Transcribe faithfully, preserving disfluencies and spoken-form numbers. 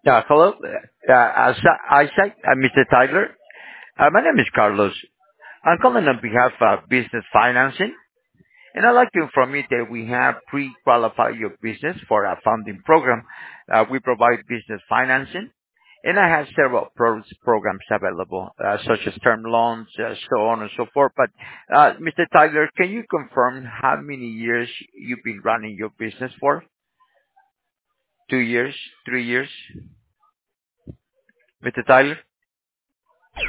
Uh, hello, uh, uh, Isaac, uh, mister Tyler. Uh, my name is Carlos. I'm calling on behalf of Business Financing, and I'd like to inform you that we have pre-qualified your business for a funding program. Uh, we provide business financing, and I have several pro- programs available, uh, such as term loans, uh, so on and so forth. But, uh, mister Tyler, can you confirm how many years you've been running your business for? Two years, three years, mister Tyler?